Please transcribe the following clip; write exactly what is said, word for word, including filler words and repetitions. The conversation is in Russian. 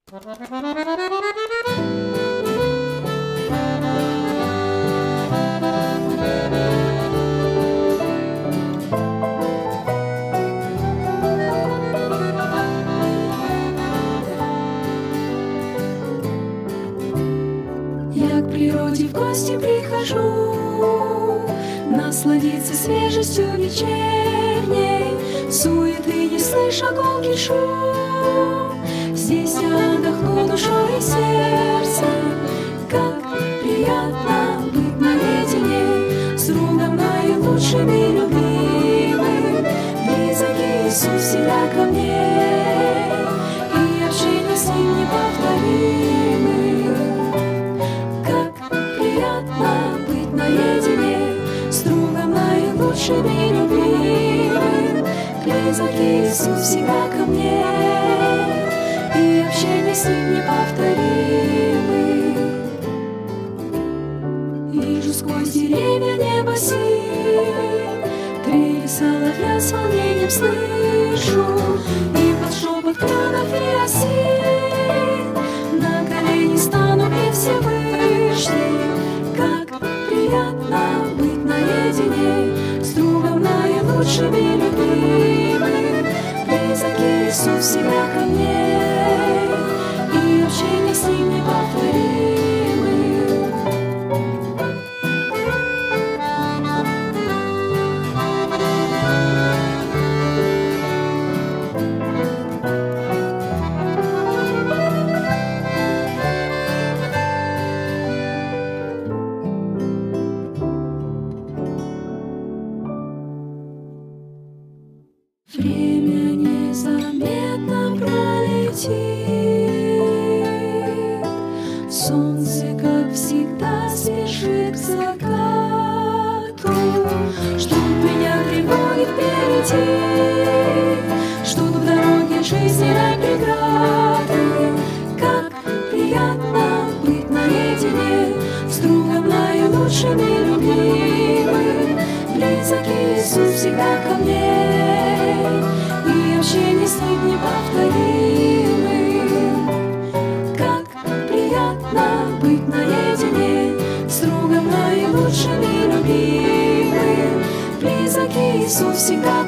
Я к природе в гости прихожу, насладиться свежестью вечерней, суеты не слыша гулкий шум. Здесь я отдохну душой и сердцем, как приятно быть наедине с другом наилучшим и любимым. Близок Иисус всегда ко мне, и общение с Ним неповторимым. Как приятно быть наедине с другом наилучшим и любимым. Близок Иисус всегда ко мне, и общение с Ним неповторимым. Вижу сквозь деревья небо синь, трели соловья с волнением слышу, и под шепот кранов и осин на колени стану и Всевышний. Как приятно быть наедине с другом наилучшим и любимым. Близок Иисус всегда ко мне, и общение с Ним неповторимым. Время незаметно пролетит, солнце, как всегда, спешит к закату. Ждут меня тревоги впереди, ждут в дороге жизненной преграды. Как приятно быть наедине с другом наилучшим и любимым. Близок Иисус всегда ко мне, и общение с Ним неповторимым. Как приятно быть наедине с другом наилучшим и любимым. Близок Иисус всегда